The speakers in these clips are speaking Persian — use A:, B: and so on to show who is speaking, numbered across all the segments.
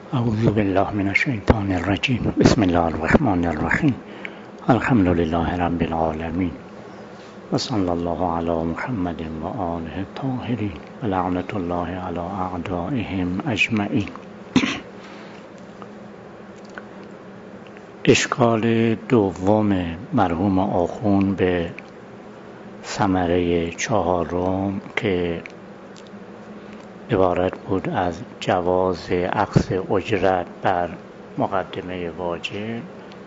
A: اعوذ بالله من الشیطان الرجیم. بسم الله الرحمن الرحیم. الحمد لله رب العالمین و صلی الله علی محمد و آله الطاهرین و لعنت الله علی اعدائهم اجمعین. اشکال دوم مرحوم آخوند به ثمره چهارم که عبارت بود از جواز اخذ اجرت بر مقدمه واجب.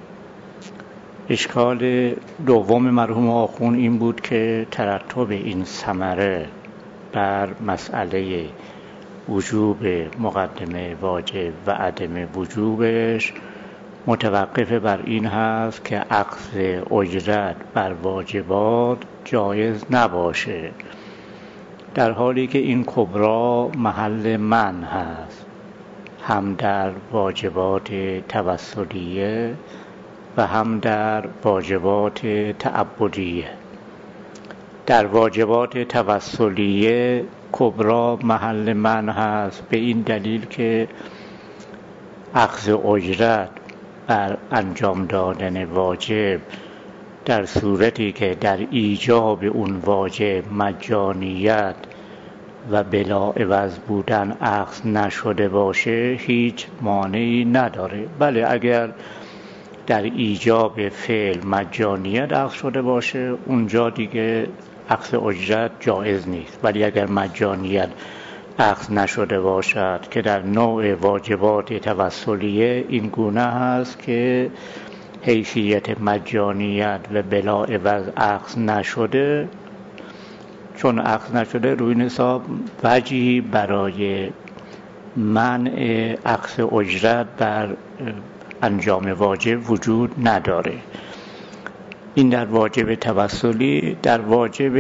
A: اشکال دوم مرحوم آخوند این بود که ترتب این ثمره بر مسئله وجوب مقدمه واجب و عدم وجوبش متوقف بر این هست که اخذ اجرت بر واجبات جایز نباشه، در حالی که این کبرا محل منع هست، هم در واجبات توسلیه و هم در واجبات تعبدیه. در واجبات توسلیه کبرا محل منع هست به این دلیل که اخذ اجرت بر انجام دادن واجب در صورتی که در ایجاب اون واجب مجانیت و بلا عوض بودن اخذ نشده باشه هیچ مانعی نداره. بله، اگر در ایجاب فعل مجانیت اخذ شده باشه اونجا دیگه اخذ اجرت جایز نیست، ولی اگر مجانیت اخذ نشده باشد که در نوع واجبات توسلیه این گونه هست که حیثیت مجانیت و بلا عوض اخذ نشده، چون اخذ نشده روی این حساب وجهی برای منع اخذ اجرت بر انجام واجب وجود نداره. این در واجب توسلی. در واجب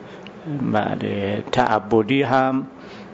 A: تعبدی هم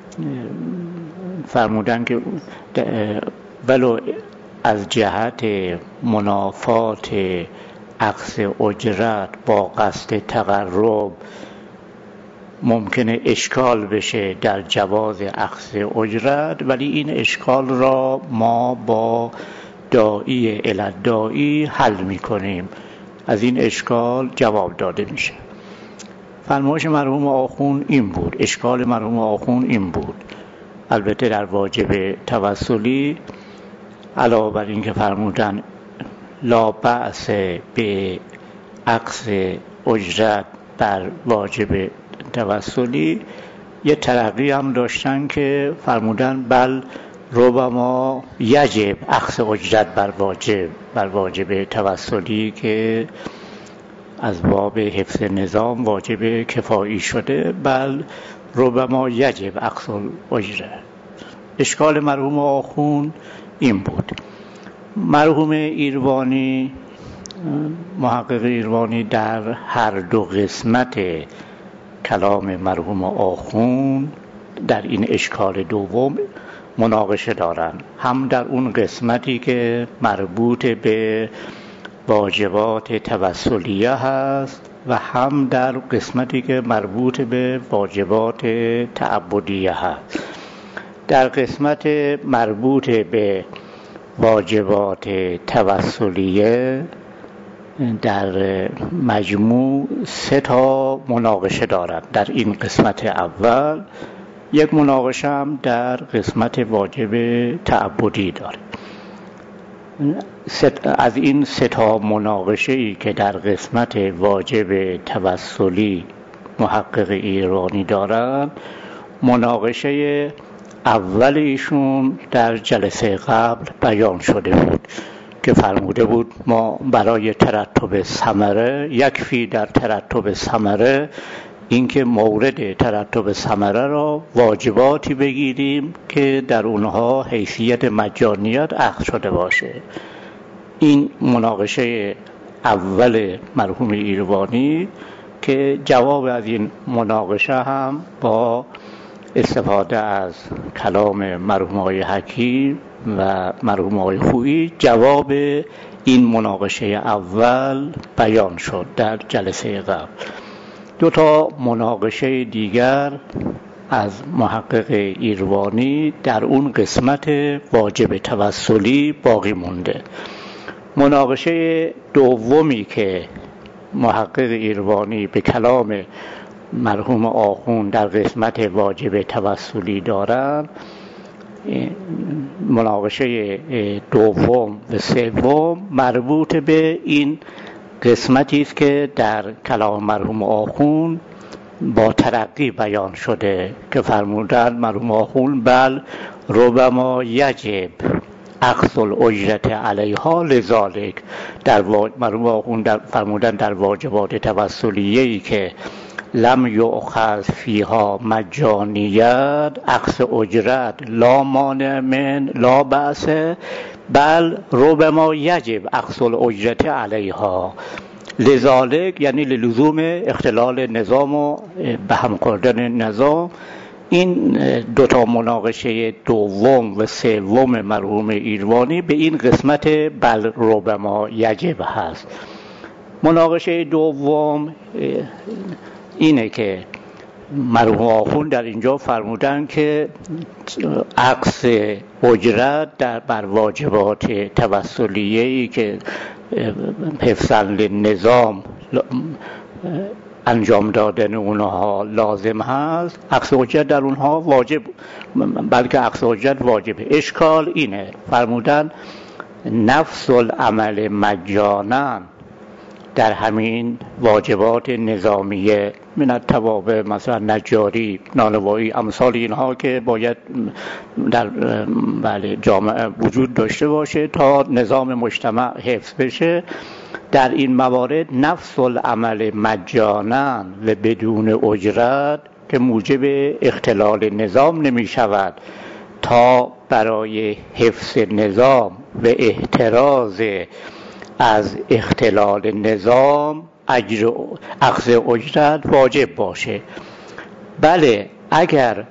A: فرمودن که ولو از جهت منافات اخذ اجرت با قصد تقرب ممکنه اشکال بشه در جواز اخذ اجرت، ولی این اشکال را ما با داعی الداعی حل میکنیم، از این اشکال جواب داده میشه. فرمایش مرحوم آخوند این بود، اشکال مرحوم آخوند این بود. البته در واجب توسلی علاوه بر این که فرمودن لا بأس به اخذ اجرت بر واجب توسلی، یه ترقی هم داشتن که فرمودن بل ربما یجب اخذ اجرت بر واجب توسلی که از باب حفظ نظام واجب کفایی شده، بل ربما یجب اخذ اجرت. اشکال مرحوم آخوند این بود. مرحوم ایروانی، محقق ایروانی در هر دو قسمت کلام مرحوم آخوند در این اشکال دوم مناقشه دارند، هم در اون قسمتی که مربوط به واجبات توسلیه هست و هم در قسمتی که مربوط به واجبات تعبدیه هست. در قسمت مربوط به واجبات توسلیه در مجموع 3 مناقشه دارد. در این قسمت اول یک مناقشه هم در قسمت واجب تعبدی دارد. از این 3 مناقشه‌ای که در قسمت واجب توسلی محقق ایرانی دارند، مناقشه اول ایشون در جلسه قبل بیان شده بود که فرموده بود ما برای ترتب ثمره یکفی در ترتب ثمره اینکه مورد ترتب ثمره را واجباتی بگیریم که در اونها حیثیت مجانیت اخذ شده باشه. این مناقشه اول مرحوم ایروانی که جواب از این مناقشه هم با استفاده از کلام مرحوم آقای حکیم و مرحوم آقای خویی جواب این مناقشه اول بیان شد در جلسه قبل. 2 مناقشه دیگر از محقق ایروانی در اون قسمت واجب توسلی باقی مونده. مناقشه دومی که محقق ایروانی به کلام مرحوم آخوند در قسمت واجب توسلی دارند، مناقشه دوم و سوم مربوط به این قسمتی است که در کلام مرحوم آخوند با ترقی بیان شده که فرمودند مرحوم آخوند بل ربما یجب اخذ الاجرت علیها لذالک. مرحوم آخوند فرمودند در واجبات توسلیه‌ای که لم یؤخذ فیها مجانیت اخذ اجرت لا مانع من لا بأس بل ربما یجب اخذ الاجرت علیها لذالک، یعنی لزوم اختلال نظام و به هم خوردن نظام. این دوتا مناقشه دوم و سوم مرحوم ایروانی به این قسمت بل ربما یجب هست. مناقشه دوم اینه که مرحوم آخوند در اینجا فرمودن که عکس اجرت بر واجبات توسلیه‌ای که حفظاً للنظام انجام دادن اونها لازم هست، عکس اجرت در اونها واجب، بلکه عکس اجرت واجبه. اشکال اینه، فرمودن نفس العمل مجانا در همین واجبات نظامیه من التوابع، مثلا نجاری، نانوایی، امثال اینها که باید در جامعه وجود داشته باشه تا نظام مجتمع حفظ بشه، در این موارد نفس العمل مجانا و بدون اجرت که موجب اختلال نظام نمی شود تا برای حفظ نظام و احتراز از اختلال نظام اخذ اجرت واجب باشه. بله، اگر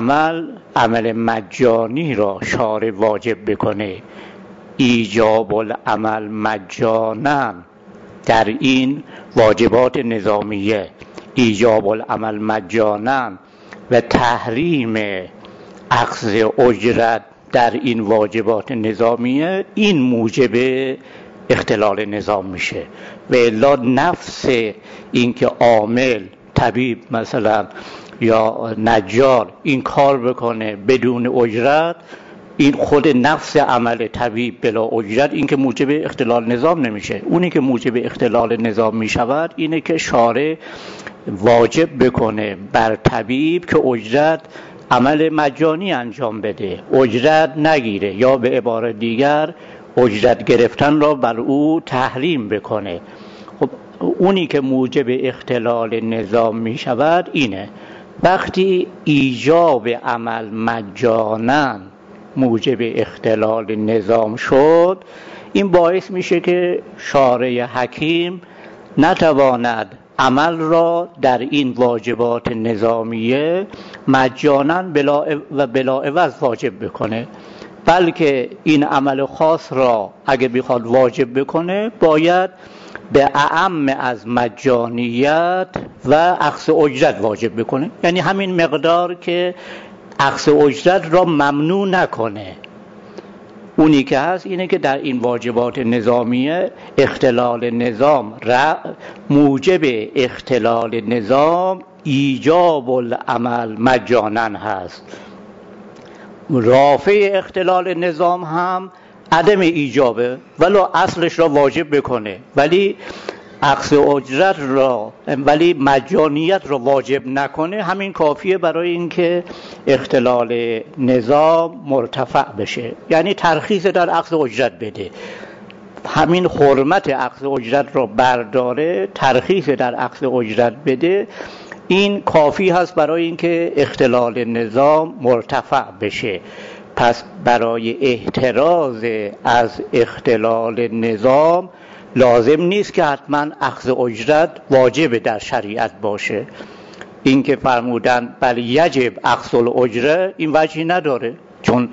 A: عمل مجانی را شارع واجب بکنه، ایجاب العمل مجانا در این واجبات نظامیه، ایجاب العمل مجانا و تحریم اخذ اجرت در این واجبات نظامیه، این موجب اختلال نظام میشه. و الا نفس این که عامل، طبیب مثلا یا نجار این کار بکنه بدون اجرت، این خود نفس عمل طبیب بلا اجرت این که موجب اختلال نظام نمیشه. اونی که موجب اختلال نظام میشود اینه که شارع واجب بکنه بر طبیب که اجرت عمل مجانی انجام بده، اجرت نگیره، یا به عبارت دیگر اجرت گرفتن را بر او تحریم بکنه. خب اونی که موجب اختلال نظام می شود اینه. وقتی ایجاب عمل مجانا موجب اختلال نظام شد، این باعث میشه که شارع حکیم نتواند عمل را در این واجبات نظامیه مجانا بلا عوض واجب بکنه، بلکه این عمل خاص را اگه بخواد واجب بکنه باید به اعم از مجانیت و اخذ اجرت واجب بکنه، یعنی همین مقدار که اخذ اجرت را ممنوع نکنه. اونی که هست اینه که در این واجبات نظامیه اختلال نظام موجب اختلال نظام ایجاب العمل مجانا هست. رافع اختلال نظام هم عدم ایجابه، ولو اصلش را واجب بکنه، ولی اخذ اجرت را، ولی مجانیت را واجب نکنه، همین کافیه برای اینکه اختلال نظام مرتفع بشه، یعنی ترخیص در اخذ اجرت بده. همین حرمت اخذ اجرت را برداره، ترخیص در اخذ اجرت بده، این کافی هست برای اینکه اختلال نظام مرتفع بشه. پس برای احتراز از اختلال نظام لازم نیست که حتما اخذ اجرت واجب در شریعت باشه. این که فرمودن بل یجب اخذ الاجره این وجهی نداره. چون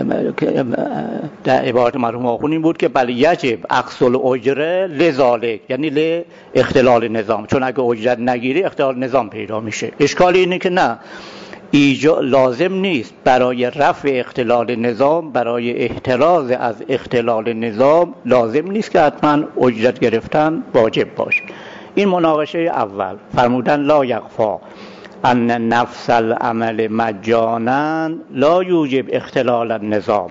A: در عبارت مرحوم آخوند این بود که بله یجب اخذ الاجره لذالک، یعنی ل اختلال نظام، چون اگه اجرت نگیری اختلال نظام پیدا میشه. اشکال اینه که نه، لازم نیست برای رفع اختلال نظام، برای احتراز از اختلال نظام لازم نیست که حتما اجرت گرفتن واجب باشه. این مناقشه اول. فرمودن لا یخفی ان نفس العمل مجانا لا یوجب اختلال النظام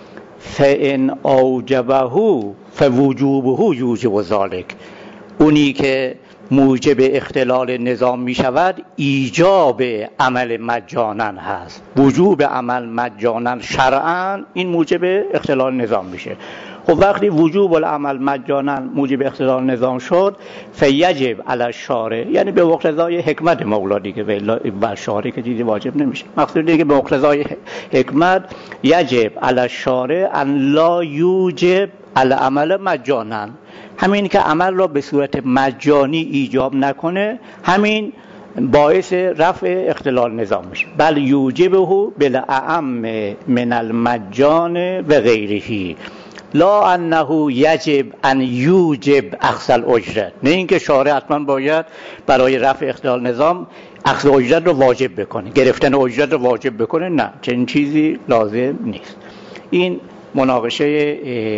A: فان اوجبه فوجوبه یوجب ذلك. اونی که موجب اختلال نظام می شود ایجاب عمل مجانا هست. وجوب عمل مجانا شرعا این موجب اختلال نظام میشه. خب وقتی وجوب العمل مجانا موجب اختلال نظام شد، فیجب علی الشارع، یعنی به مقتضای حکمت مولا دیگه، بر شارع که چیزی واجب نمیشه. مقصود دیگه به مقتضای حکمت یجب علی الشارع ان لا یوجب العمل مجانا، همین که عمل را به صورت مجانی ایجاب نکنه، همین باعث رفع اختلال نظام میشه. بل یوجبه بالاعم من المجان و غیره، لا انه یجب ان یوجب اخذ الاجره. نه اینکه شارع حتما باید برای رفع اختلال نظام اخذ اجرت رو واجب بکنه، گرفتن اجرت رو واجب بکنه، نه، چنین چیزی لازم نیست. این مناقشه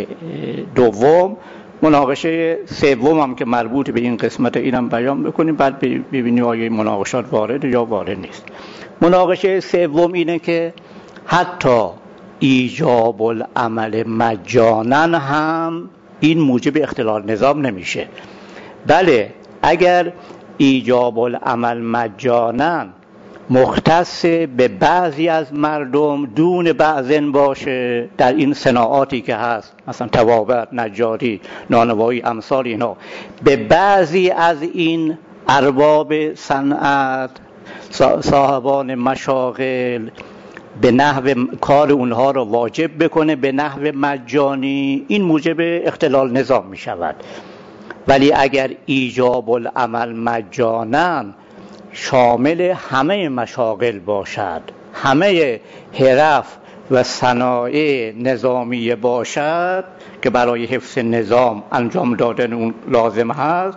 A: دوم. مناقشه سوم هم که مربوط به این قسمت اینم بیان بکنیم، بعد ببینیم آیا این مناقشات وارد یا وارد نیست. مناقشه سوم اینه که حتی ایجاب العمل مجانا هم این موجب اختلال نظام نمیشه. بله، اگر ایجاب العمل مجانا مختص به بعضی از مردم دون بعضن باشه، در این صناعاتی که هست، مثلا طبابت، نجاری، نانوایی، امثال اینا، به بعضی از این ارباب صنعت، صاحبان مشاغل، به نحو کار اونها رو واجب بکنه به نحو مجانی، این موجب اختلال نظام می شود. ولی اگر ایجاب العمل مجانا شامل همه مشاغل باشد، همه حرف و صنایع نظامی باشد که برای حفظ نظام انجام دادن اون لازم هست،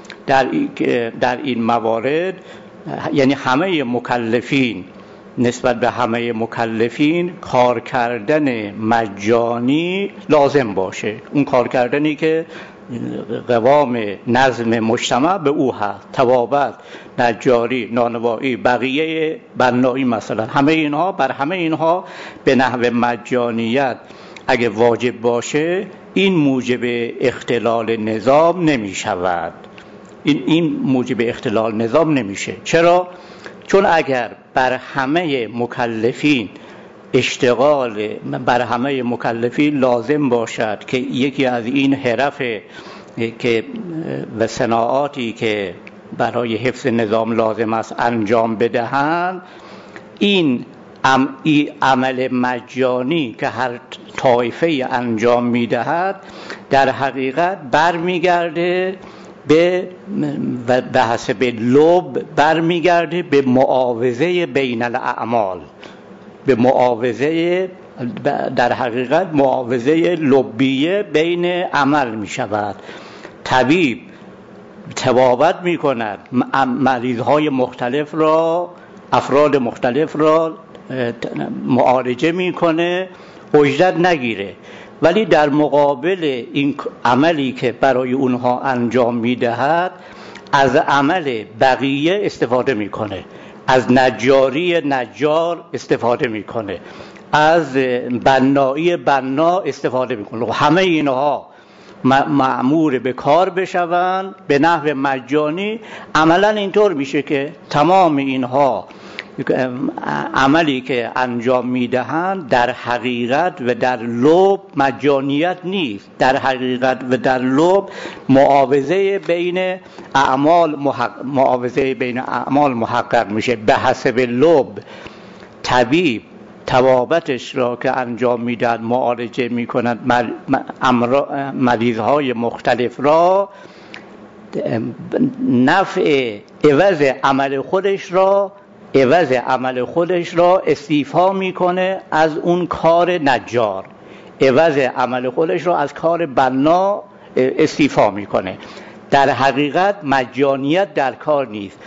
A: در این موارد یعنی همه مکلفین، نسبت به همه مکلفین کار کردن مجانی لازم باشه. اون کار کردنی که قوام نظم مجتمع به او هست، طبابت، نجاری، نانوایی، بقیه بنایی مثلا، همه اینها، بر همه اینها به نحو مجانیت اگه واجب باشه، این موجب اختلال نظام نمی شود. این موجب اختلال نظام نمیشه. چرا؟ چون اگر بر همه مکلفین بر همه مکلفین لازم باشد که یکی از این حرف که و صناعاتی که برای حفظ نظام لازم است انجام بدهند، این عمل مجانی که هر طایفه انجام میدهد در حقیقت برمیگرده به حسب لب برمیگرده به معاوضه بین الاعمال، به معاوضه، در حقیقت معاوضه لبیه بین عمل می شود. طبیب طبابت می کند، مریضهای مختلف را، افراد مختلف را معالجه می کنه، اجرت نگیره، ولی در مقابل این عملی که برای اونها انجام میدهد از عمل بقیه استفاده میکنه، از نجاری نجار استفاده میکنه، از بنایی بنا استفاده میکنه. همه اینها مأمور به کار بشوند به نحو مجانی. عملا اینطور میشه که تمام اینها عملی که انجام میدهند در حقیقت و در لب مجانیت نیست، در حقیقت و در لب معاوضه بین اعمال محقق میشه. به حسب لب طبیب طبابتش را که انجام میدهد، معالجه میکند مریضهای مختلف را، نفع عوض عمل خودش را عوض عمل خودش را استیفا میکنه از اون کار نجار، عوض عمل خودش را از کار بنا استیفا میکنه. در حقیقت مجانیت در کار نیست.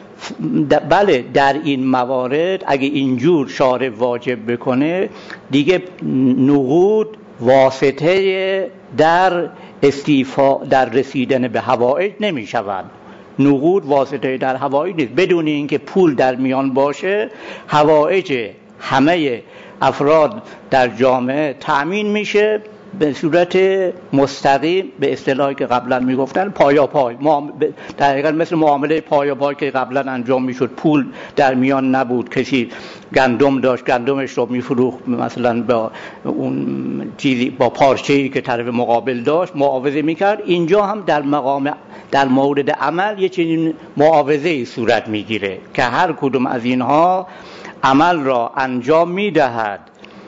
A: بله در این موارد اگه اینجور شارع واجب بکنه دیگه نقود واسطه در استیفا در رسیدن به حوائج نمی شود. نقود واسطه در حوائج نیست. بدون اینکه پول در میان باشه حوائج همه افراد در جامعه تأمین میشه به صورت مستقیم، به اصطلاحی که قبلا میگفتن پایا پای. در حقیقت مثل معامله پایا پای که قبلا انجام میشد، پول در میان نبود، کسی گندم داشت گندمش رو میفروخت مثلا با اون چیزی، با پارچه‌ای که طرف مقابل داشت معاوضه میکرد. اینجا هم در مورد عمل یه چنین معاوضه‌ای صورت میگیره که هر کدوم از اینها عمل را انجام میدهد.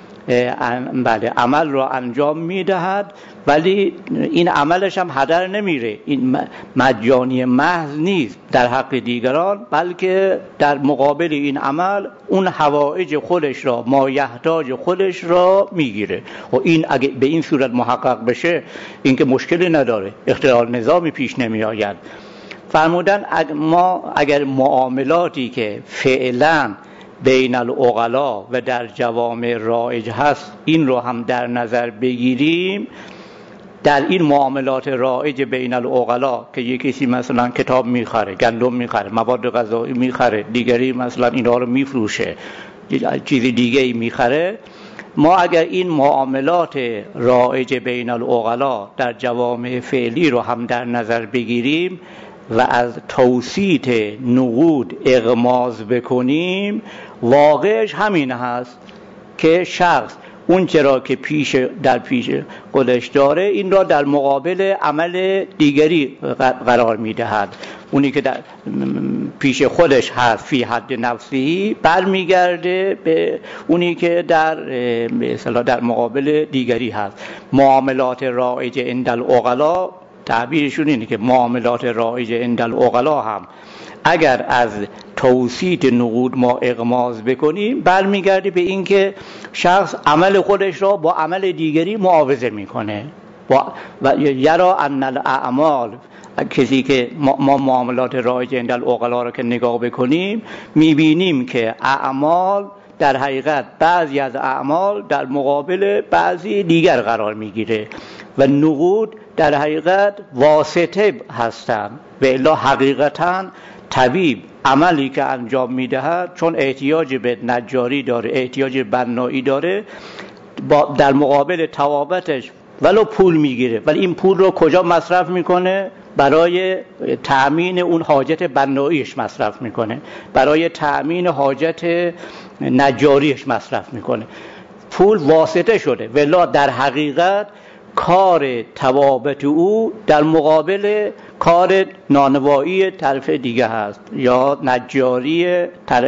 A: بله عمل را انجام میدهد ولی این عملش هم هدر نمیره. این مجانی محض نیست در حق دیگران، بلکه در مقابل این عمل اون حوائج خودش را، مایحتاج خودش را میگیره. و این اگه به این صورت محقق بشه این که مشکلی نداره، اختلال نظامی پیش نمی آید. فرمودن ما اگر معاملاتی که فعلا بین العقلا و در جوامع رایج هست این رو هم در نظر بگیریم، در این معاملات رایج بین العقلا که یکی مثلا کتاب میخره، گندم میخره، مواد غذایی میخره، دیگری مثلا اینا رو میفروشه، چیز دیگه ای میخره، ما اگر این معاملات رایج بین العقلا در جوامع فعلی رو هم در نظر بگیریم و از توسیط نقود اغماض بکنیم، واقعش همین هست که شخص اون چرا که در پیش خودش داره این را در مقابل عمل دیگری قرار میدهد. اونی که در پیش خودش هست فی حد نفسی برمیگرده به اونی که در مقابل دیگری هست. معاملات رایج عند العقلا، تعبیرشون اینه که معاملات رایج عند العقلا هم اگر از توسیط نقود ما اغماض بکنیم برمیگرده به این که شخص عمل خودش را با عمل دیگری معاوضه میکنه و یرا ان الاعمال. کسی که ما معاملات رایج عند العقلا را که نگاه بکنیم میبینیم که اعمال در حقیقت بعضی از اعمال در مقابل بعضی دیگر قرار میگیره و نقود در حقیقت واسطه هستند. و الا حقیقتا طبیب عملی که انجام میدهد چون احتیاج به نجاری داره، احتیاج به بنایی داره، در مقابل طوابتش ولو پول میگیره، ولی این پول رو کجا مصرف میکنه؟ برای تأمین اون حاجت بناییش مصرف میکنه، برای تأمین حاجت نجاریش مصرف میکنه. پول واسطه شده ولی در حقیقت کار توابت او در مقابل کار نانوایی طرف دیگه هست یا نجاری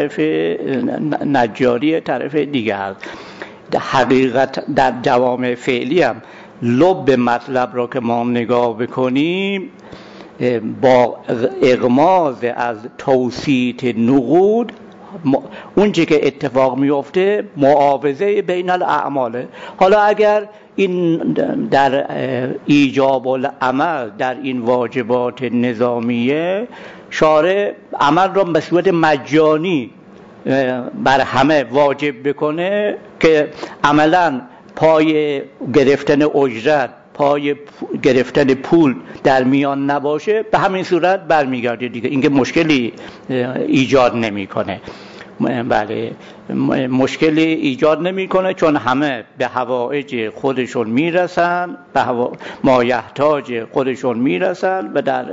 A: طرف دیگه هست. در حقیقت در جوامع فعلی هم لب مطلب را که ما نگاه بکنیم با اغماض از توسیط نقود اون چه که اتفاق میفته معاوضه بین الاعماله. حالا اگر این در ایجاب العمل در این واجبات نظامیه شارع عمل را به صورت مجانی بر همه واجب بکنه که عملاً پای گرفتن اجرت، پای گرفتن پول در میان نباشه، به همین صورت برمیگرده دیگه، اینکه مشکلی ایجاد نمیکنه. بله مشکلی ایجاد نمیکنه چون همه به حوائج خودشون میرسن، به مایحتاج خودشون میرسن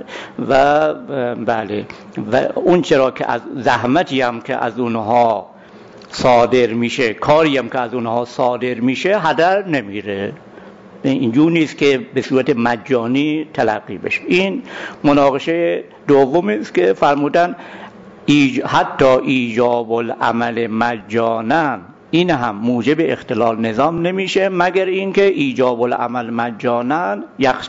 A: و اون چرا که از زحمتی هم که از اونها صادر میشه، کاری هم که از اونها صادر میشه هدر نمیره. اینجور نیست که به صورت مجانی تلقی بشه. این مناقشه دومی است که فرمودن حتی ایجاب العمل مجانا این هم موجب اختلال نظام نمیشه مگر اینکه ایجاب العمل مجانا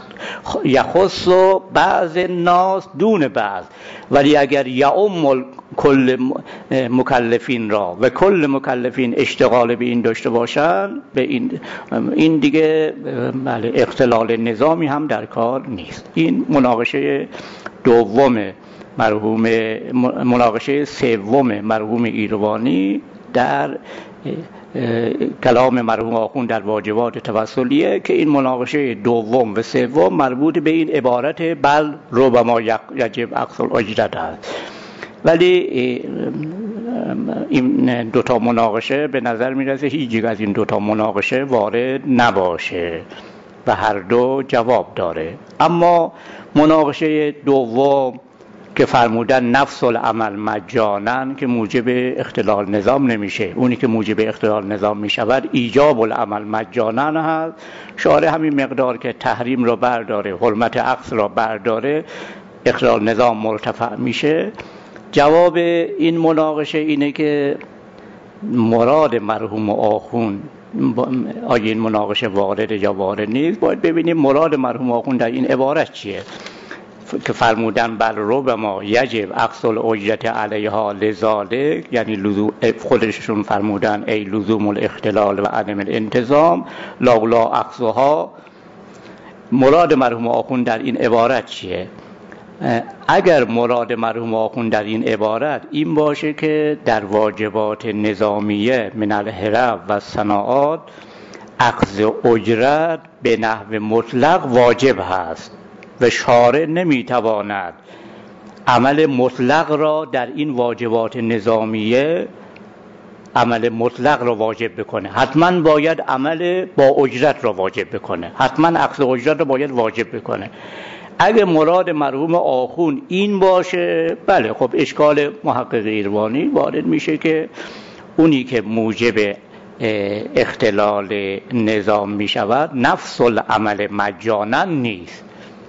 A: یخص بعض الناس دون بعض، ولی اگر یعم کل مکلفین را و کل مکلفین اشتغال به این داشته باشند، به این دیگه بله اختلال نظامی هم در کار نیست. این مناقشه دوم مرحوم، مناقشه سوم مرحوم ایروانی در کلام مرحوم آخوند در واجبات توسلیه که این مناقشه دوم و سوم مربوط به این عبارت بل ربما یجب اقصی الاجرت است. ولی این دوتا مناقشه به نظر میرسه هیچ یک از این دوتا مناقشه وارد نباشه و هر دو جواب داره. اما مناقشه دوم که فرمودن نفس العمل مجانا که موجب اختلال نظام نمیشه، اونی که موجب اختلال نظام میشود ایجاب العمل مجانا هست. شارع همین مقدار که تحریم را برداره، حرمت عقص را برداره، اختلال نظام مرتفع میشه. جواب این مناقشه اینه که مراد مرحوم آخوند، آیا این مناقشه وارد یا وارد نیست، باید ببینیم مراد مرحوم آخوند در این عبارت چیه که فرمودن بل ربما یجب اقصی الاجرت علیها لذالک، یعنی خودشون فرمودن ای لزوم الاختلال و عدم الانتظام لولا اقصاها. مراد مرحوم آخوند در این عبارت چیه؟ اگر مراد مرحوم آخوند در این عبارت این باشه که در واجبات نظامیه من الحرف و صناعات اخذ اجرت به نحو مطلق واجب هست و شارع نمیتواند عمل مطلق را در این واجبات نظامیه عمل مطلق را واجب بکنه، حتما باید عمل با اجرت را واجب بکنه، حتما اخذ اجرت را باید واجب بکنه. اگه مراد مرحوم آخوند این باشه، بله خب اشکال محقق ایروانی وارد میشه که اونی که موجب اختلال نظام میشود نفس العمل مجانا نیست،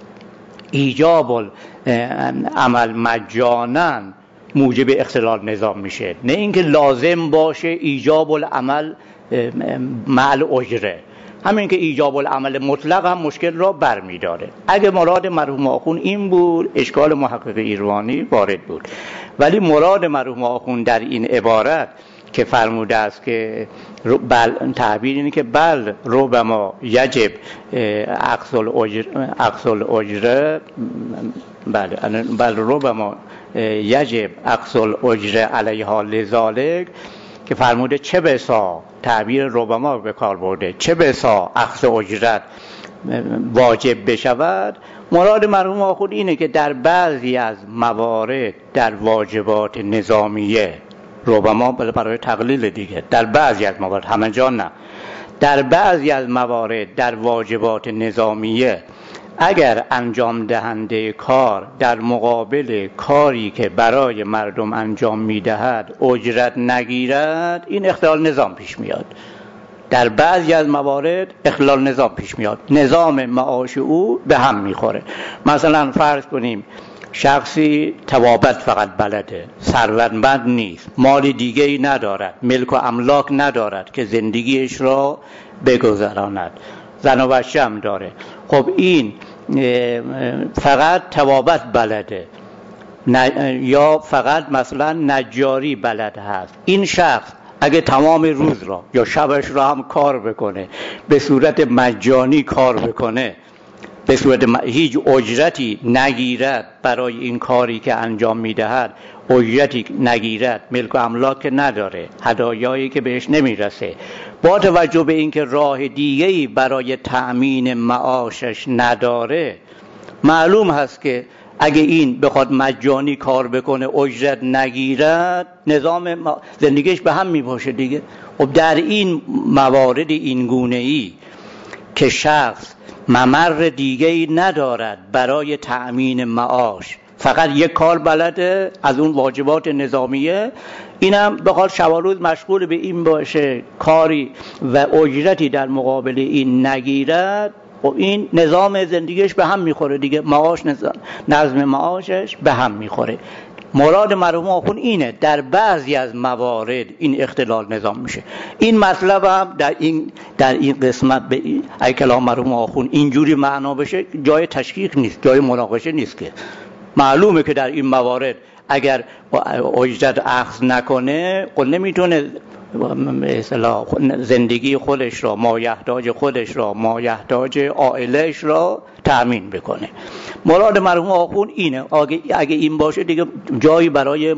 A: ایجاب عمل مجانا موجب اختلال نظام میشه، نه اینکه لازم باشه ایجاب العمل مع الاجره. همین که ایجاب العمل مطلق هم مشکل را برمی‌داره. اگه مراد مرحوم آخوند این بود اشکال محقق ایروانی وارد بود. ولی مراد مرحوم آخوند در این عبارت که فرموده است که تعبیر اینه که بل ربما یجب اقصی الاجره، بل ربما یجب اقصی الاجره علیها لذالک، که فرموده چه بسا، تعبیر ربما به کار برده، چه بسا اخذ اجرت واجب بشود. مراد مرحوم آخوند اینه که در بعضی از موارد در واجبات نظامیه، ربما برای تقلیل دیگه، در بعضی از موارد، همه جا نه، در بعضی از موارد در واجبات نظامیه اگر انجام دهنده کار در مقابل کاری که برای مردم انجام میدهد اجرت نگیرد، این اختلال نظام پیش میاد. در بعضی از موارد اختلال نظام پیش میاد، نظام معاش او به هم میخوره. مثلا فرض کنیم شخصی توابت فقط بلده، ثروتمند نیست، مال دیگه ای ندارد، ملک و املاک ندارد که زندگیش را بگذراند، زن و بچه هم داره. خب این فقط توابت بلده یا فقط مثلا نجاری بلد هست. این شخص اگه تمام روز را یا شبش را هم کار بکنه، به صورت مجانی کار بکنه، به صورت هیچ اجرتی نگیرد برای این کاری که انجام میدهد، اجرتی نگیرد، ملک و املاک نداره، هدایایی که بهش نمیرسه، با توجه به اینکه راه دیگه‌ای برای تأمین معاشش نداره، معلوم هست که اگه این بخواد مجانی کار بکنه اجرت نگیرد، نظام زندگیش به هم میپاشه دیگه. خب در این موارد این گونه‌ای که شخص ممر دیگه‌ای ندارد برای تأمین معاش، فقط یک کار بلده از اون واجبات نظامیه، اینم بخواد شب و روز مشغول به این باشه، کاری و اجرتی در مقابل این نگیرد، و این نظام زندگیش به هم میخوره دیگه، معاش نظم معاشش به هم میخوره. مراد مرحوم آخوند اینه، در بعضی از موارد این اختلال نظام میشه. این مطلب هم در این قسمت به ای کلام مرحوم آخوند اینجوری معنا بشه، جای تشکیک نیست، جای مناقشه نیست، که معلومه که در این موارد اگر اجرت اخذ نکنه خب نمیتونه مثلا زندگی خودش را، مایحتاج خودش را، مایحتاج عائلهش را تأمین بکنه. مراد مرحوم آخوند اینه. اگه این باشه دیگه جایی برای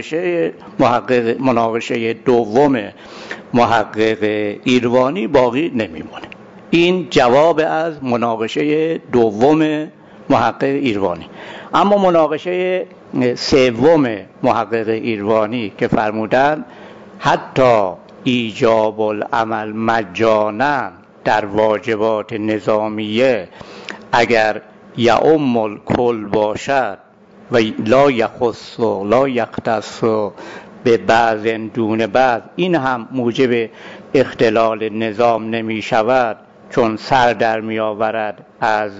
A: مناقشه دوم محقق ایروانی باقی نمیمونه. این جواب از مناقشه دوم محقق ایروانی. اما مناقشه سوم محقق ایروانی که فرمودن حتی ایجاب العمل مجانا در واجبات نظامیه اگر یعم الکل باشد و لا یخص و لا یختص به بعض دون بعض، این هم موجب اختلال نظام نمی شود، چون سر در می آورد از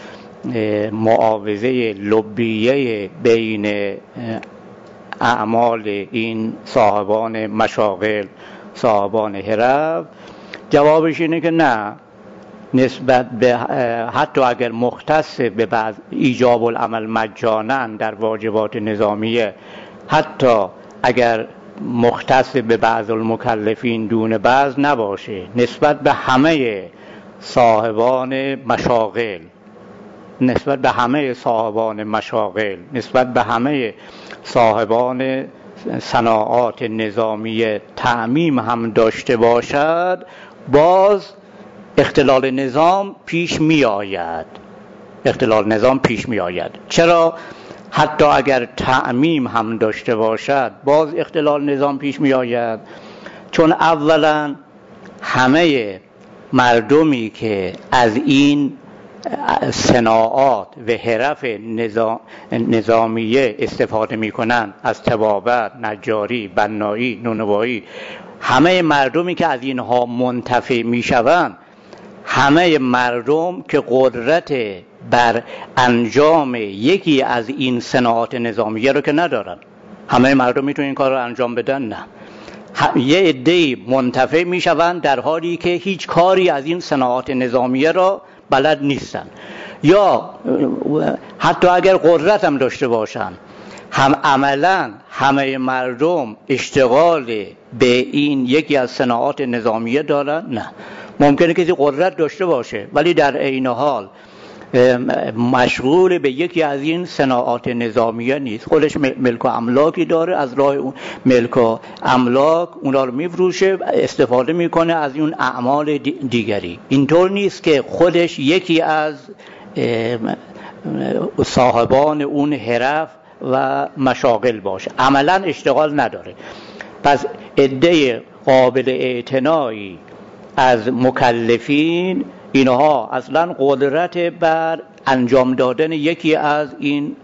A: معاوضه لبیه بین اعمال این صاحبان مشاغل، صاحبان حرف. جوابش اینه که نه، نسبت به حتی اگر مختص به بعض ایجاب العمل مجانا در واجبات نظامیه، حتی اگر مختص به بعض المکلفین دون بعض نباشه، نسبت به همه صاحبان مشاغل، نسبت به همه صاحبان مشاغل، نسبت به همه صاحبان صناعات نظامیه تعمیم هم داشته باشد، باز اختلال نظام پیش می آید. اختلال نظام پیش می آید. چرا؟ حتی اگر تعمیم هم داشته باشد باز اختلال نظام پیش می آید، چون اولا همه مردمی که از این صناعات و حرف نظامیه استفاده می کنند، از طبابت، نجاری، بنایی، نونوایی، همه مردمی که از اینها منتفع می شوند، همه مردم که قدرت بر انجام یکی از این صناعات نظامیه رو که ندارن. همه مردم میتونن این کار رو انجام بدن؟ نه. یه عده‌ای منتفع میشوند در حالی که هیچ کاری از این صناعات نظامیه را بلد نیستن، یا حتی اگر قدرت هم داشته باشن، هم عملا همه مردم اشتغال به این یکی از صناعات نظامیه دارن؟ نه. ممکنه کسی قدرت داشته باشه ولی در عین حال مشغول به یکی از این صناعات نظامیه نیست، خودش ملک و املاکی داره، از راه اون ملک و املاک اونا رو میفروشه، استفاده میکنه از اون اعمال دیگری. اینطور نیست که خودش یکی از صاحبان اون حرف و مشاغل باشه، عملا اشتغال نداره. پس عده قابل اعتنایی از مکلفین، اینها اصلا قدرت بر انجام دادن یکی از این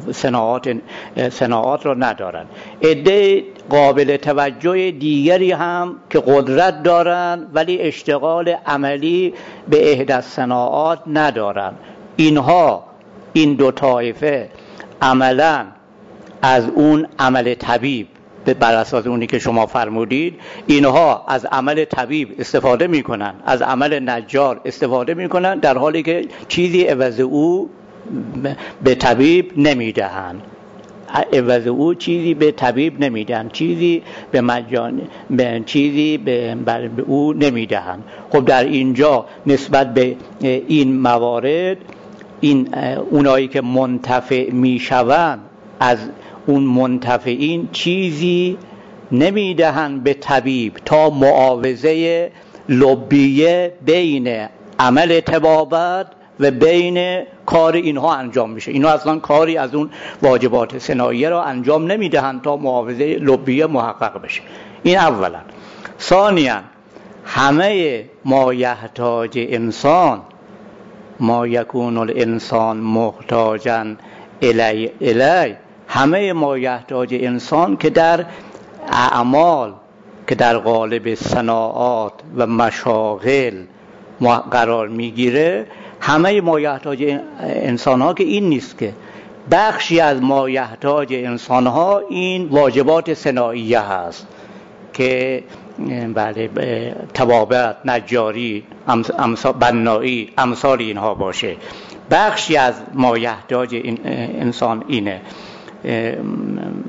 A: صناعات را ندارن. عده قابل توجه دیگری هم که قدرت دارن ولی اشتغال عملی به احدى الصناعات ندارن. اینها، این دو طایفه عملا از اون عمل طبیب، بر اساس اونی که شما فرمودید، اینها از عمل طبیب استفاده میکنن، از عمل نجار استفاده میکنن، در حالی که چیزی عوض او به طبیب نمیدهن. عوض او چیزی به طبیب نمیدن، چیزی به مجانی، چیزی به او نمیدهن. خب در اینجا نسبت به این موارد، این اونایی که منتفع میشوند از اون منتفعین چیزی نمیدهن به طبیب تا معاوضه لبیه بین عمل طبابت و بین کار اینها انجام میشه. اینها اصلا کاری از اون واجبات صنایعه را انجام نمیدهن تا معاوضه لبیه محقق بشه. این اولا. ثانیا، همه ما یحتاج انسان، ما یکون الانسان محتاجا الی، همه ما یحتاج انسان که در اعمال که در قالب صناعات و مشاغل قرار میگیره، همه ما یحتاج انسان ها که این نیست، که بخشی از ما یحتاج انسان ها این واجبات صناعیه هست که بله طبابت، نجاری، بنایی، امثال اینها باشه. بخشی از ما یحتاج انسان اینه.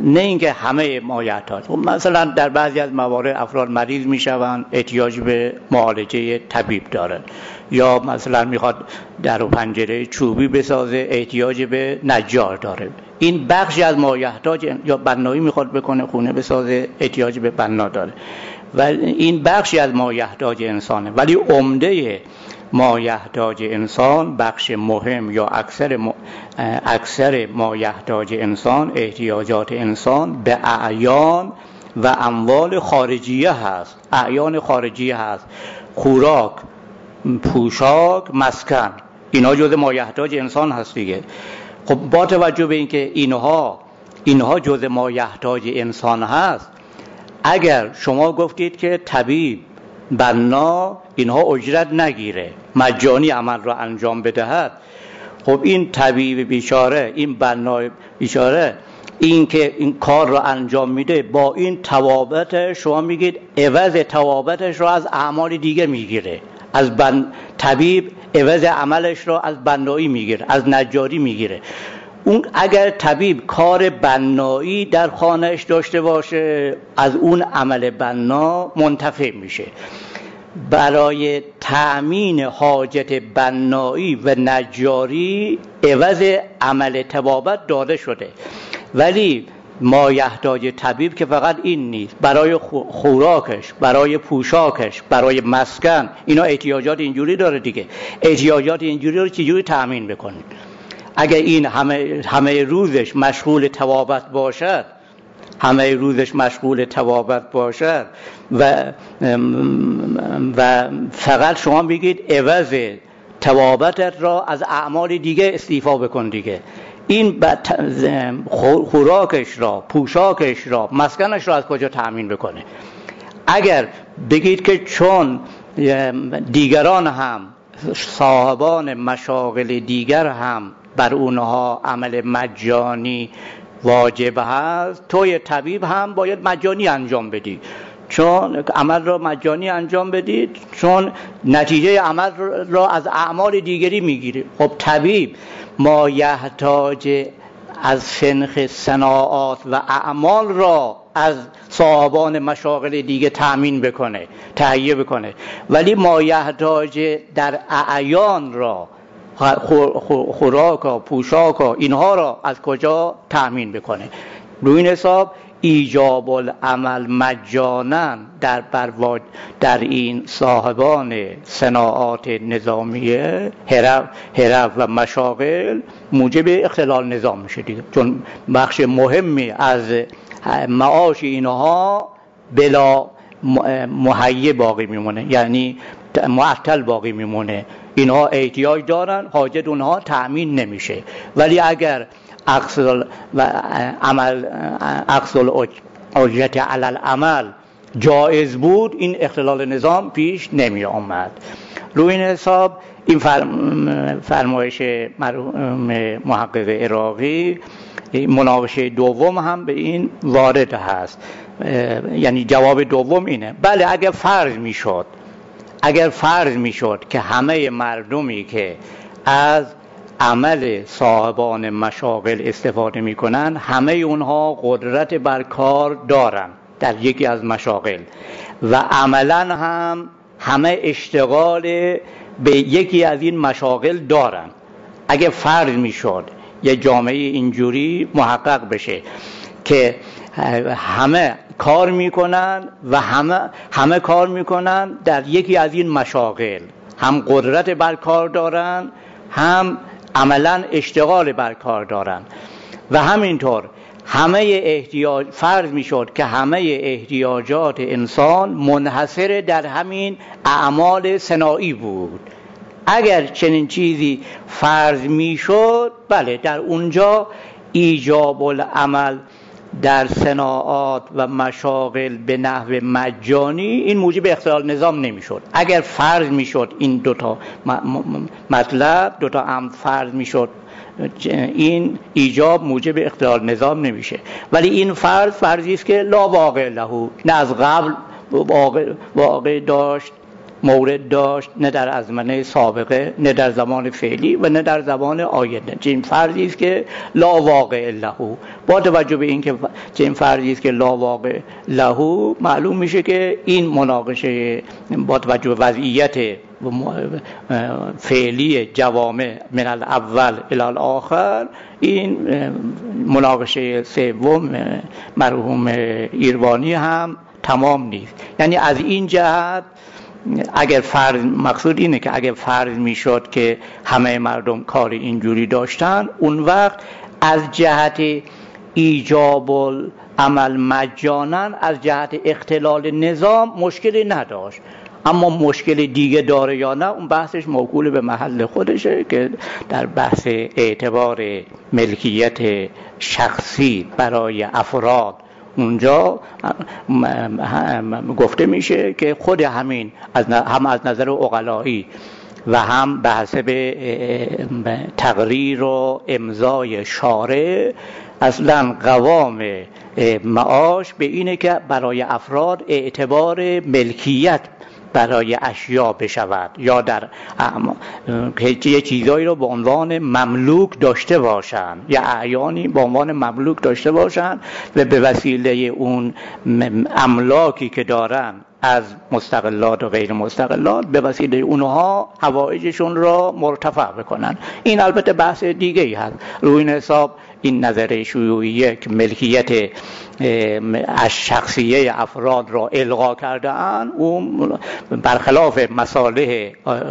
A: نه اینکه همه مایحتاج. مثلا در بعضی از موارد افراد مریض میشوند، احتیاج به معالجه طبیب داره، یا مثلا میخواد در و پنجره چوبی بسازه، احتیاج به نجار داره. این بخشی از مایحتاج، یا بنایی میخواد بکنه، خونه بسازه، احتیاج به بنا داره و این بخشی از مایحتاج انسانه. ولی عمده مایحتاج انسان، بخش مهم یا اکثر مایحتاج انسان، احتیاجات انسان به اعیان و اموال خارجیه هست. اعیان خارجیه هست: خوراک، پوشاک، مسکن. اینها جزء مایحتاج انسان هست دیگه. خب با توجه به اینکه اینها جزء مایحتاج انسان هست، اگر شما گفتید که طبیب، بنا اینها اجرت نگیره، مجانی عمل را انجام بدهد، خب این طبیب بیچاره، این بنای بیچاره، این که این کار را انجام میده، با این توابط شما میگید عوض توابطش را از اعمال دیگه میگیره. طبیب عوض عملش را از بنایی میگیره، از نجاری میگیره. اون اگر طبیب کار بنایی در خانهش داشته باشه، از اون عمل بنا منتفع میشه. برای تأمین حاجت بنایی و نجاری عوض عمل طبابت داده شده. ولی مایحتاج طبیب که فقط این نیست، برای خوراکش، برای پوشاکش، برای مسکن، اینا احتیاجات اینجوری داره دیگه. احتیاجات اینجوری رو چجوری تأمین بکنید؟ اگر این همه روزش مشغول طبابت باشد و فقط شما بگید عوض طبابتت را از اعمال دیگه استیفا بکن دیگه، این خوراکش را، پوشاکش را، مسکنش را از کجا تأمین بکنه؟ اگر بگید که چون دیگران هم، صاحبان مشاغل دیگر هم، بر اونها عمل مجانی واجب هست، توی طبیب هم باید مجانی انجام بدی، چون عمل را مجانی انجام بدید، چون نتیجه عمل را از اعمال دیگری میگیری. خب طبیب مایحتاج از سنخ صناعات و اعمال را از صاحبان مشاغل دیگه تأمین بکنه، تهیه بکنه، ولی مایحتاج در اعیان را، خوراک، پوشاک، اینها را از کجا تأمین بکنه؟ روی این حساب ایجاب العمل مجانا در این صاحبان صناعات نظامیه، حرف و مشاغل موجب اختلال نظام میشه دیگه، چون بخش مهمی از معاش اینها بلا مهیه باقی میمونه، یعنی معطل باقی میمونه. اینها احتیاج دارن، حاجت اونها تأمین نمیشه. ولی اگر عکس الاجرت علی العمل جایز بود، این اختلال نظام پیش نمی آمد. روی این حساب این فرمایش مرحوم محقق عراقی، مناقشه دوم هم به این وارد هست. یعنی جواب دوم اینه: بله، اگر فرض میشد که همه مردمی که از عمل صاحبان مشاغل استفاده میکنن، همه اونها قدرت بر کار دارن در یکی از مشاغل و عملا هم همه اشتغال به یکی از این مشاغل دارن، اگه فرض میشد یه جامعه اینجوری محقق بشه که همه کار میکنن و همه کار میکنن در یکی از این مشاغل، هم قدرت بر کار دارن، هم عملا اشتغال بر کار دارن، و همینطور فرض میشد که همه احتیاجات انسان منحصر در همین اعمال صناعی بود. اگر چنین چیزی فرض میشد، بله، در اونجا ایجاب العمل در صناعات و مشاغل به نحو مجانی این موجب اختلال نظام نمیشد. اگر فرض میشد این دوتا مطلب، دوتا امر فرض میشد، این ایجاب موجب اختلال نظام نمیشه. ولی این فرضی است که لا واقع له، نه از قبل واقع داشت مورد داشت، نه در ازمنه سابقه، نه در زمان فعلی و نه در زمان آینده. چنین فرضی است که لا واقع له. با توجه به اینکه چنین فرضی است که لا واقع له، معلوم میشه که این مناقشه با توجه به وضعیت فعلی جوامع من الاول الی الاخر، این مناقشه سوم مرحوم ایروانی هم تمام نیست. یعنی از این جهت اگر مقصود اینه که اگر فرض میشد که همه مردم کار اینجوری داشتن، اون وقت از جهت ایجاب العمل مجانا، از جهت اختلال نظام مشکلی نداشت. اما مشکل دیگه داره یا نه، اون بحثش موکول به محل خودشه که در بحث اعتبار ملکیت شخصی برای افراد اونجا گفته میشه که خود همین هم از نظر عقلایی و هم به حسب تقریر و امضای شارع، اصلا قوام معاش به اینه که برای افراد اعتبار ملکیت برای اشیا بشود یا در یه چیزایی رو به عنوان مملوک داشته باشن یا اعیانی به عنوان مملوک داشته باشن و به وسیله اون املاکی که دارن از مستقلات و غیر مستقلات به وسیله اونها حوائجشون را مرتفع بکنن. این البته بحث دیگه ای هست. روی این حساب این نظریه شیوعیه که ملکیت از شخصیه افراد را الغا کرده اند، اون برخلاف مصالح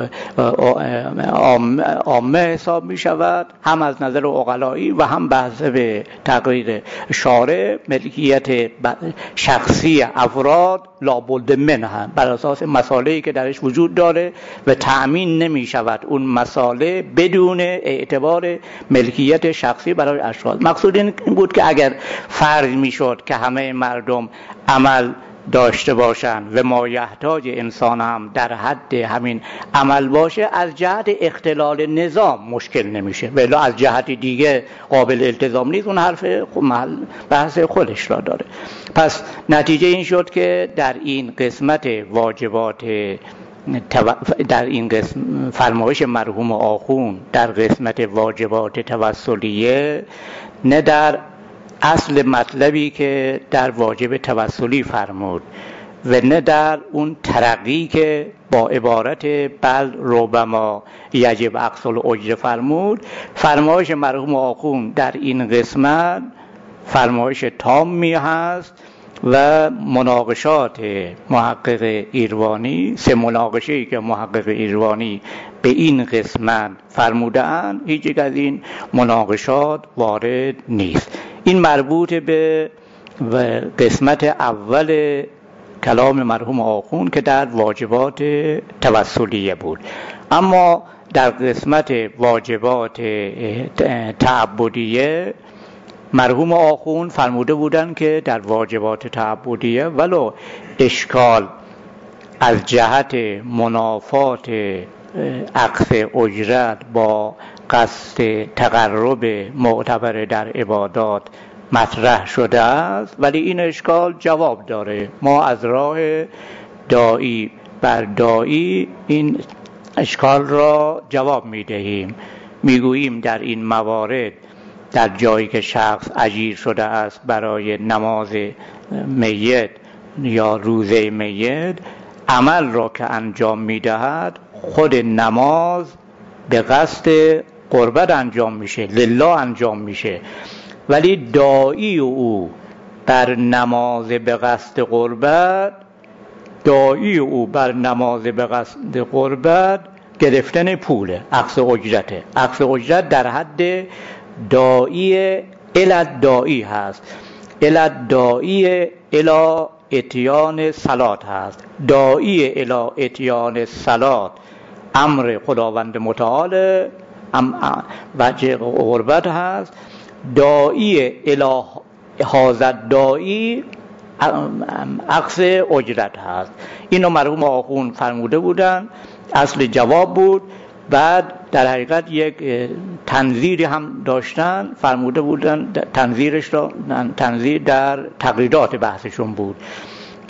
A: عامه حساب می شود، هم از نظر عقلایی و هم به حسب تقریر شارع. ملکیت شخصی افراد لابد منه بر اساس مصالحی که درش وجود داره و تأمین نمی شود اون مصالح بدون اعتبار ملکیت شخصی برای افراد. مقصود این بود که اگر فرض می شد که همه مردم عمل داشته باشند و مایحتاج انسان هم در حد همین عمل باشه، از جهت اختلال نظام مشکل نمیشه، ولی از جهت دیگه قابل التزام نیست. اون حرف بحث خودش را داره. پس نتیجه این شد که در این قسمت واجبات در این قسم فرمایش مرحوم آخوند در قسمت واجبات توسلیه، نه در اصل مطلبی که در واجب توسلی فرمود و نه در اون ترقی که با عبارت بل ربما یجب اقصى الاجر فرمود، فرمایش مرحوم آخوند در این قسمت فرمایش تامی هست و مناقشات محقق ایروانی، سه مناقشه‌ای که محقق ایروانی به این قسمت فرمودند، هیچ یک از این مناقشات وارد نیست. این مربوط به قسمت اول کلام مرحوم آخوند که در واجبات توسلیه بود. اما در قسمت واجبات تعبدیه مرحوم آخوند فرموده بودند که در واجبات تعبدیه ولو اشکال از جهت منافات اخذ اجرت با قصد تقرب معتبر در عبادات مطرح شده است، ولی این اشکال جواب داره. ما از راه داعی بر داعی این اشکال را جواب میدهیم. میگوییم در این موارد در جایی که شخص اجیر شده است برای نماز میت یا روزه میت، عمل را که انجام میدهد خود نماز به قصد قربت انجام میشه، لله انجام میشه، ولی داعی او بر نماز به قصد قربت، داعی او بر نماز به قصد قربت گرفتن پوله، اخذ اجرته. اخذ اجرت در حد داعی الى داعی هست، الى داعی الى اتیان صلات هست. داعی الى اتیان صلات امر خداوند متعال وجه قربت هست. داعی الی حاضر داعی اخذ اجرت هست. اینو مرحوم آخوند فرموده بودن، اصل جواب بود. بعد در حقیقت یک تنظیری هم داشتن، فرموده بودن تنظیرش را، تنظیر در تقریرات بحثشون بود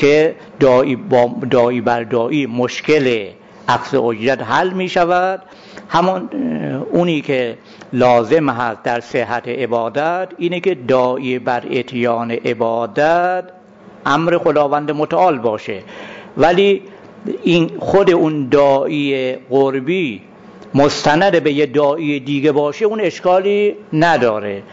A: که داعی بر داعی مشکل اخذ اجرت حل می شود. همون اونی که لازم هست در صحت عبادت اینه که داعی بر اتیان عبادت امر خداوند متعال باشه، ولی این خود اون داعی قربی مستند به یه داعی دیگه باشه اون اشکالی نداره.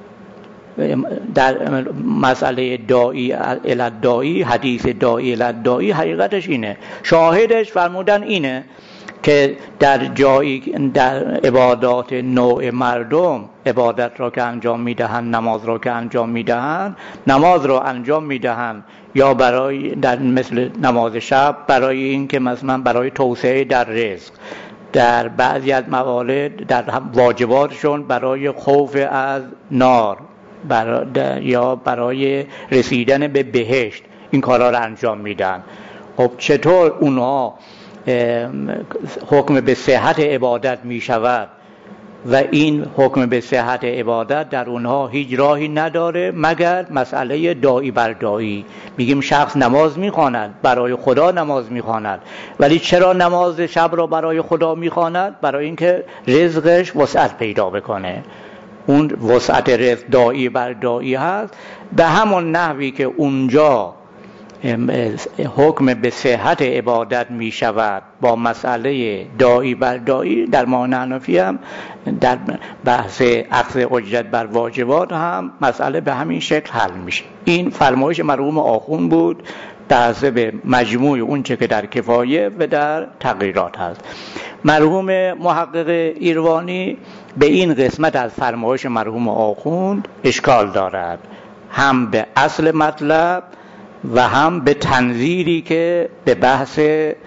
A: در مسئله داعی الداعی، حدیث داعی الداعی حقیقتش اینه، شاهدش فرمودن اینه که در جایی در عبادات نوع مردم عبادت را که انجام میدهند، نماز را که انجام میدهند، نماز را انجام میدهند یا برای در مثل نماز شب برای این که مثلا برای توسعه در رزق، در بعضی از موارد در واجباتشون برای خوف از نار یا برای رسیدن به بهشت این کارا را انجام میدن. خب چطور اونها حکم به صحت عبادت می شود و این حکم به صحت عبادت در اونها هیچ راهی نداره مگر مسئله داعی بر داعی؟ میگیم شخص نماز میخواند، برای خدا نماز میخواند، ولی چرا نماز شب را برای خدا میخواند؟ برای اینکه رزقش وسعت پیدا بکنه. اون وسعت رزق داعی بر داعی هست. به همون نحوی که اونجا حکم به صحت عبادت می شود با مسئله داعی بر داعی، در ما حنفی هم در بحث اخذ اجرت بر واجبات هم مسئله به همین شکل حل میشه. این فرمایش مرحوم آخوند بود در حسب مجموع اون چه که در کفایه و در تغییرات هست. مرحوم محقق ایروانی به این قسمت از فرمایش مرحوم آخوند اشکال دارد، هم به اصل مطلب و هم به تنظیری که به بحث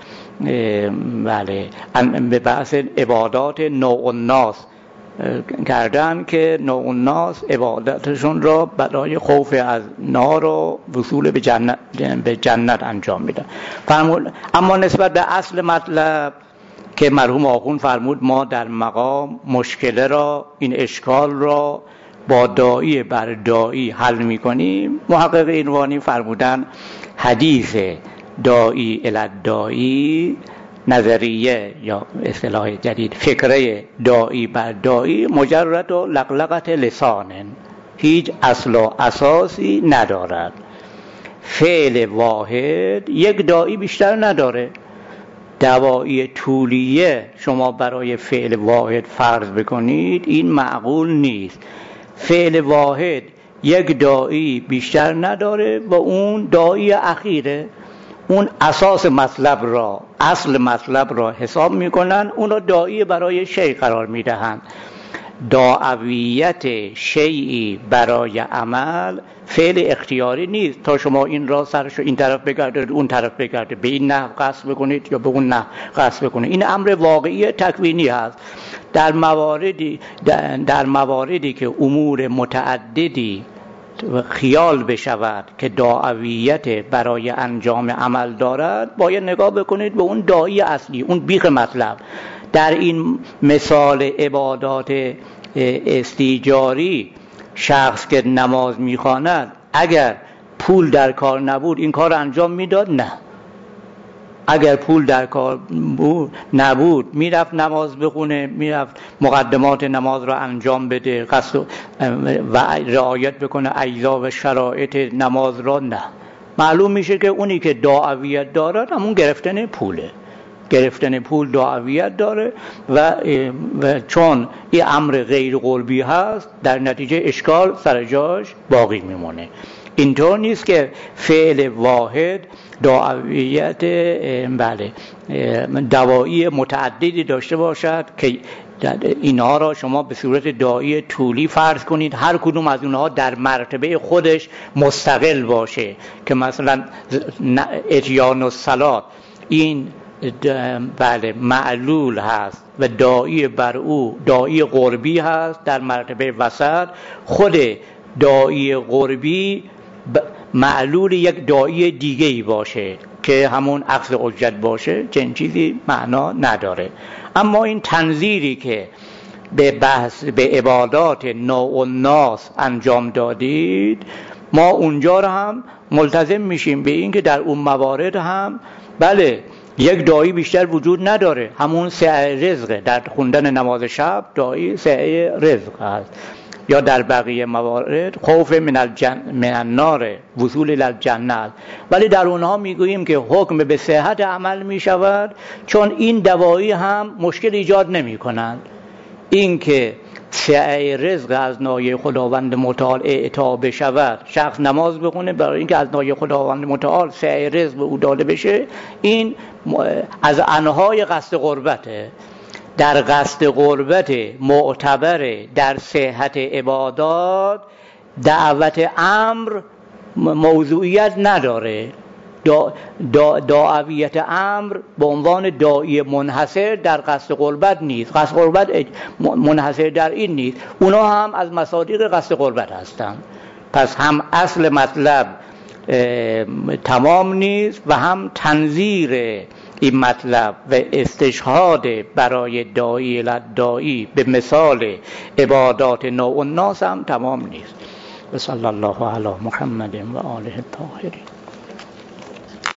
A: به بحث عبادات نوع الناس کردن که نوع الناس عبادتشون را برای خوف از نار و وصول به جنت انجام میدن. اما نسبت به اصل مطلب که مرحوم آخوند فرمود ما در مقام مشکل را، این اشکال را با داعی بر داعی حل میکنیم، محقق ایروانی فرمودن حدیث داعی الداعی، نظریه یا اصطلاح جدید فکره داعی بر داعی مجرد و لقلقت لسان، هیچ اصل و اساسی ندارد. فعل واحد یک داعی بیشتر نداره. دواعی طولیه شما برای فعل واحد فرض بکنید این معقول نیست. فعل واحد یک داعی بیشتر نداره و اون داعی اخیره. اون اساس مطلب را، اصل مطلب را حساب میکنن، اون را داعی برای شیء قرار میدهند. داعویت شیئی برای عمل فعل اختیاری نیست تا شما این را سرش این طرف بگردید اون طرف بگردید، به این نحو قصد بکنید یا به اون نحو قصد بکنید. این امر واقعی تکوینی هست. در مواردی که امور متعددی خیال بشود که داعویت برای انجام عمل دارد، باید نگاه بکنید به اون داعی اصلی، اون بیخ مطلب. در این مثال عبادات استیجاری، شخص که نماز میخواند اگر پول در کار نبود این کار انجام میداد؟ نه. اگر پول در کار نبود میرفت نماز بخونه، میرفت مقدمات نماز را انجام بده و رعایت بکنه اجزا و شرایط نماز را؟ نه. معلوم میشه که اونی که داعویت دارد همون گرفتن پوله. گرفتن پول داعویت داره و چون این امر غیر قلبی هست در نتیجه اشکال سر جاش باقی میمونه. اینطور نیست که فعل واحد داعویت دواعی متعددی داشته باشد که اینها را شما به صورت داعی طولی فرض کنید، هر کدوم از اونها در مرتبه خودش مستقل باشه که مثلا اتیان الصلات این معلول هست و داعی بر او داعی قربی هست در مرتبه وسط، خود داعی قربی معلول یک داعی دیگه‌ای باشه که همون اخذ اجرت باشه، چنین چیزی معنا نداره. اما این تنظیری که به عبادات نوع الناس انجام دادید ما اونجا رو هم ملتزم میشیم به این که در اون موارد هم بله یک داعی بیشتر وجود نداره، همون سعی رزقه. در خوندن نماز شب داعی سعی رزق هست، یا در بقیه موارد خوف من النار، وصول الجنه. ولی در اونها میگوییم که حکم به صحت عمل میشود، چون این دوایی هم مشکل ایجاد نمی کنند. این که سعی رزق از نایه خداوند متعال اعطا بشود، شخص نماز بخونه برای اینکه از نایه خداوند متعال سعی رزق به او داده بشه، این از انهای قصد قربته. در قصد قربت معتبر در صحت عبادات دعوت امر موضوعیت نداره. دعویت امر به عنوان داعی منحصر در قصد قربت نیست. قصد قربت منحصر در این نیست، اونا هم از مصادیق قصد قربت هستند. پس هم اصل مطلب تمام نیست و هم تنظیر این مطلب و استشهاد برای داعی به مثال عبادات نوع الناس هم تمام نیست. و صلی الله علی محمد و آله الطاهرین.